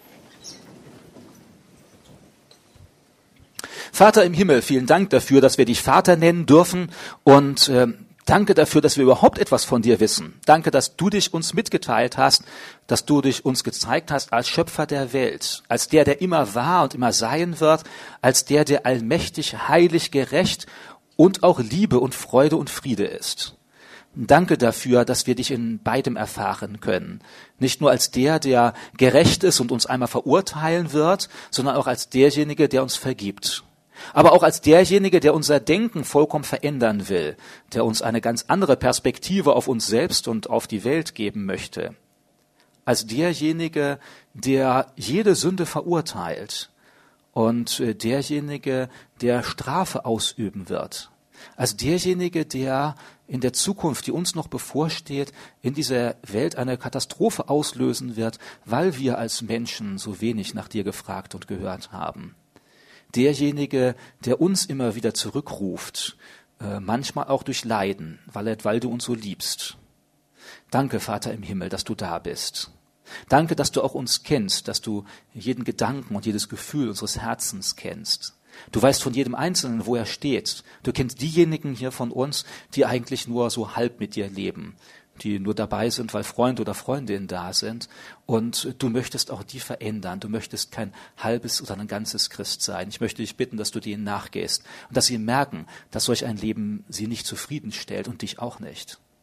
Vater im Himmel, vielen Dank dafür, dass wir dich Vater nennen dürfen und danke dafür, dass wir überhaupt etwas von dir wissen. Danke, dass du dich uns mitgeteilt hast, dass du dich uns gezeigt hast als Schöpfer der Welt, als der immer war und immer sein wird, als der allmächtig, heilig, gerecht und auch Liebe und Freude und Friede ist. Danke dafür, dass wir dich in beidem erfahren können. Nicht nur als der gerecht ist und uns einmal verurteilen wird, sondern auch als derjenige, der uns vergibt. Aber auch als derjenige, der unser Denken vollkommen verändern will, der uns eine ganz andere Perspektive auf uns selbst und auf die Welt geben möchte. Als derjenige, der jede Sünde verurteilt und derjenige, der Strafe ausüben wird. Als derjenige, der in der Zukunft, die uns noch bevorsteht, in dieser Welt eine Katastrophe auslösen wird, weil wir als Menschen so wenig nach dir gefragt und gehört haben. Derjenige, der uns immer wieder zurückruft, manchmal auch durch Leiden, weil du uns so liebst. Danke, Vater im Himmel, dass du da bist. Danke, dass du auch uns kennst, dass du jeden Gedanken und jedes Gefühl unseres Herzens kennst. Du weißt von jedem Einzelnen, wo er steht. Du kennst diejenigen hier von uns, die eigentlich nur so halb mit dir leben, die nur dabei sind, weil Freund oder Freundin da sind. Und du möchtest auch die verändern. Du möchtest kein halbes oder ein ganzes Christ sein. Ich möchte dich bitten, dass du denen nachgehst und dass sie merken, dass solch ein Leben sie nicht zufriedenstellt und dich auch nicht.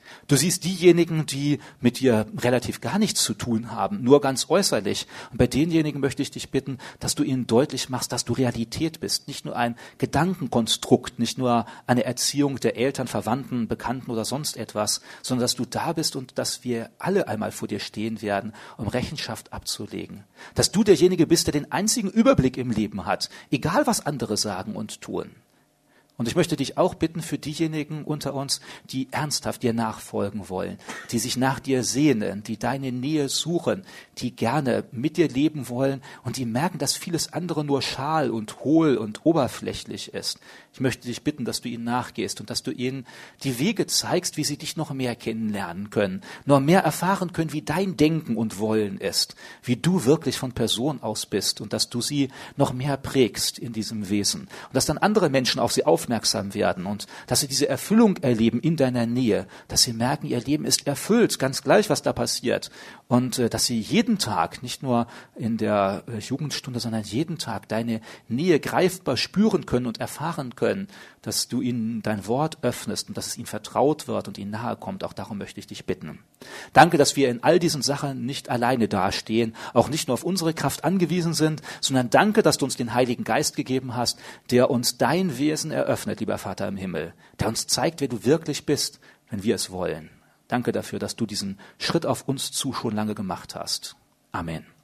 Du siehst diejenigen, die mit dir relativ gar nichts zu tun haben, nur ganz äußerlich. Und bei denjenigen möchte ich dich bitten, dass du ihnen deutlich machst, dass du Realität bist. Nicht nur ein Gedankenkonstrukt, nicht nur eine Erziehung der Eltern, Verwandten, Bekannten oder sonst etwas, sondern dass du da bist und dass wir alle einmal vor dir stehen werden, um Rechenschaft abzulegen. Dass du derjenige bist, der den einzigen Überblick im Leben hat, egal was andere sagen und tun. Und ich möchte dich auch bitten für diejenigen unter uns, die ernsthaft dir nachfolgen wollen, die sich nach dir sehnen, die deine Nähe suchen, die gerne mit dir leben wollen und die merken, dass vieles andere nur schal und hohl und oberflächlich ist. Ich möchte dich bitten, dass du ihnen nachgehst und dass du ihnen die Wege zeigst, wie sie dich noch mehr kennenlernen können, noch mehr erfahren können, wie dein Denken und Wollen ist, wie du wirklich von Person aus bist und dass du sie noch mehr prägst in diesem Wesen und dass dann andere Menschen auf sie aufmerksam werden und dass sie diese Erfüllung erleben in deiner Nähe, dass sie merken, ihr Leben ist erfüllt, ganz gleich, was da passiert und dass sie jeden Tag, nicht nur in der Jugendstunde, sondern jeden Tag deine Nähe greifbar spüren können und erfahren können, dass du ihnen dein Wort öffnest und dass es ihnen vertraut wird und ihnen nahe kommt. Auch darum möchte ich dich bitten. Danke, dass wir in all diesen Sachen nicht alleine dastehen, auch nicht nur auf unsere Kraft angewiesen sind, sondern danke, dass du uns den Heiligen Geist gegeben hast, der uns dein Wesen eröffnet, lieber Vater im Himmel, der uns zeigt, wer du wirklich bist, wenn wir es wollen. Danke dafür, dass du diesen Schritt auf uns zu schon lange gemacht hast. Amen.